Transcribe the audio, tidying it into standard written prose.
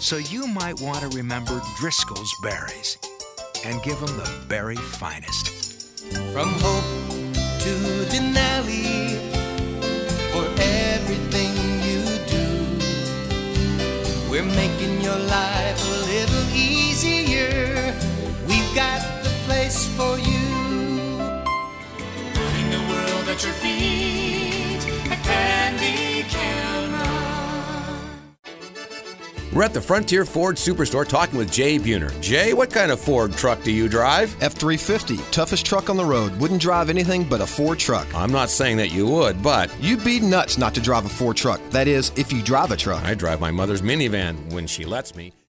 So you might want to remember Driscoll's Berries and give them the berry finest. From hope to Denali, for everything you do, we're making your life a little easier. We've got the place for you. Putting the world at your feet, a Candy Camera. We're at the Frontier Ford Superstore talking with Jay Buhner. Jay, what kind of Ford truck do you drive? F-350, toughest truck on the road. Wouldn't drive anything but a Ford truck. I'm not saying that you would, but... You'd be nuts not to drive a Ford truck. That is, if you drive a truck. I drive my mother's minivan when she lets me.